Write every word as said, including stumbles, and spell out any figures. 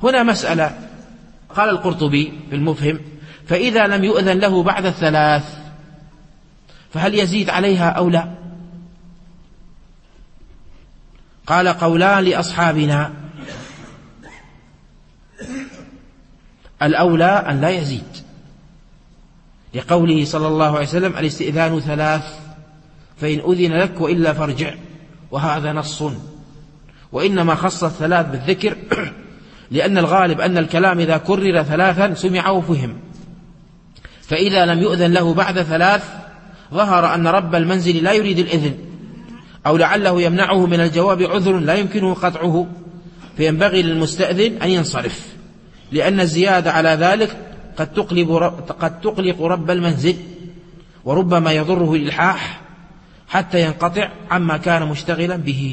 هنا مسألة. قال القرطبي في المفهم: فإذا لم يؤذن له بعد الثلاث فهل يزيد عليها أو لا؟ قال: قولان لأصحابنا، الأولى أن لا يزيد، لقوله صلى الله عليه وسلم: الاستئذان ثلاث، فإن أذن لك وإلا فارجع، وهذا نص. وإنما خص الثلاث بالذكر لأن الغالب أن الكلام إذا كرر ثلاثا سمع وفهم، فإذا لم يؤذن له بعد ثلاث ظهر أن رب المنزل لا يريد الإذن، أو لعله يمنعه من الجواب عذر لا يمكنه قطعه، فينبغي للمستأذن أن ينصرف، لأن الزيادة على ذلك قد تقلب قد تقلق رب المنزل، وربما يضره الإلحاح حتى ينقطع عما كان مشتغلا به.